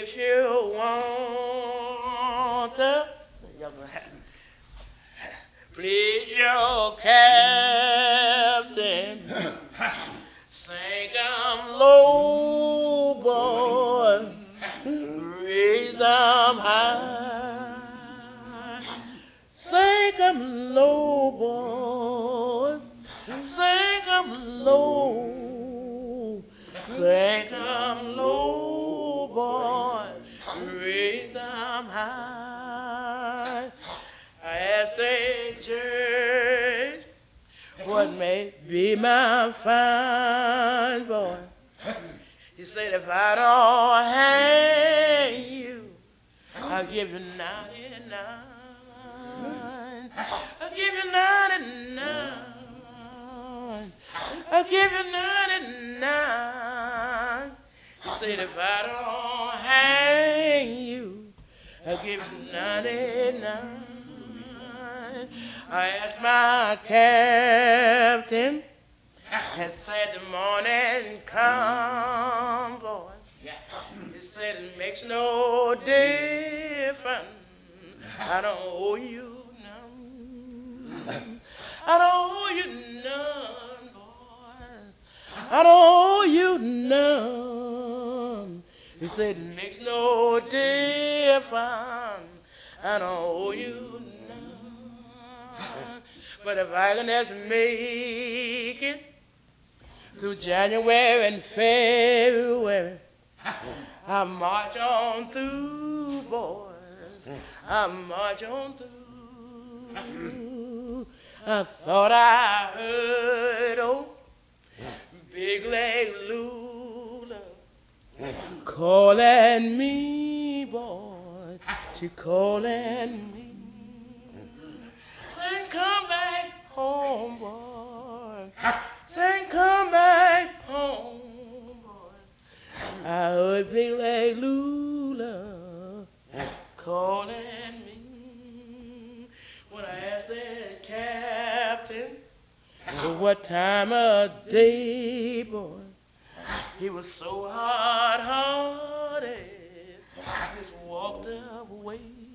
if you want to, please your captain, sink 'em low, boy, raise 'em high, sink 'em low, boy, sink 'em low, sink 'em low, boy, raise 'em high. I asked the church what may be my fine, boy. He said, if I don't hang you, I'll give you 99. I'll give you 99. I'll give you 99. He said, if I don't hang you, I'll give you 99. I asked my captain, and said the morning come, boy. He said it makes no difference. I don't owe you none. I don't owe you none, boy. I don't owe you none. He said it makes no difference. I don't owe you none. But if I can just make it through January and February, I march on through, boys. I march on through. I thought I heard old Big Leg Lula calling me, boy. She calling me. Saying, come back home, boy. Saying, come back home, boy. I heard Big Leg Lula calling me. When I asked the captain what time of day, boy, he was so hard-hearted, just walked away.